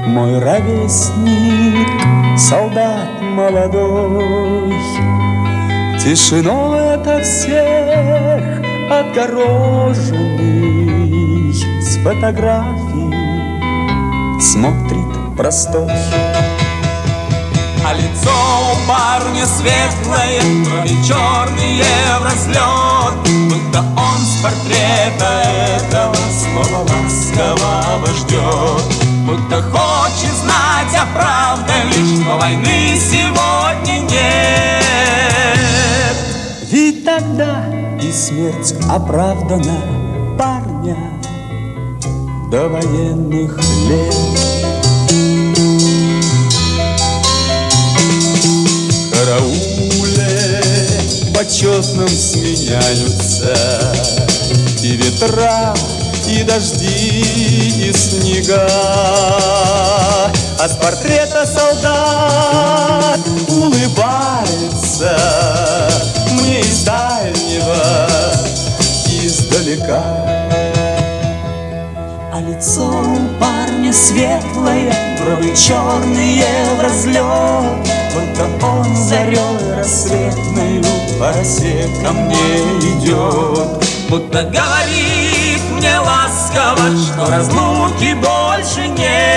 Мой ровесник, солдат молодой, тишиной ото всех отгороженный, с фотографий смотрит простой. А лицо у парня светлое, брови черные в разлет, будто он с портрета этого слова ласкового ждет. Будто хочет знать, а правда лишь, что войны сегодня нет. Ведь тогда и смерть оправдана парня до военных лет. В карауле почетном сменяются и ветра, и дожди, и снега, а с портрета солдат улыбается мне из дальнего, издалека. А лицо у парня светлое, брови черные в разлет, будто он зарей рассветною по росе ко мне идет. Будто говорит мне ласково, что разлуки больше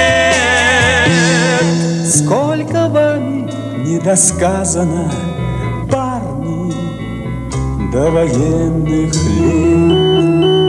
нет. Сколько вами недосказано, парни, до военных лет.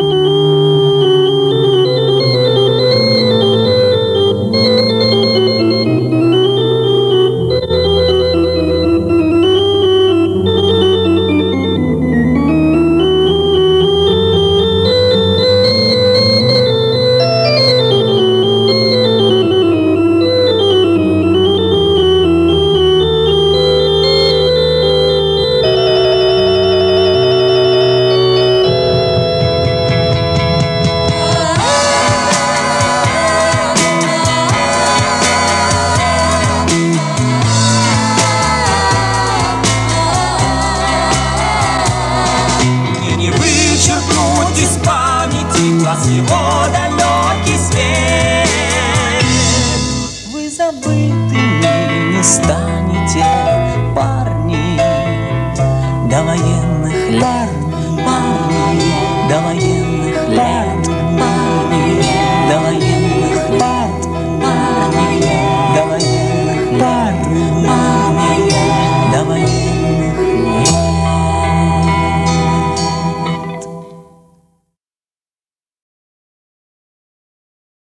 Из памяти глаз его далекий свет. Вы забытыми не станете, парни, до военных лет, парни, до военных.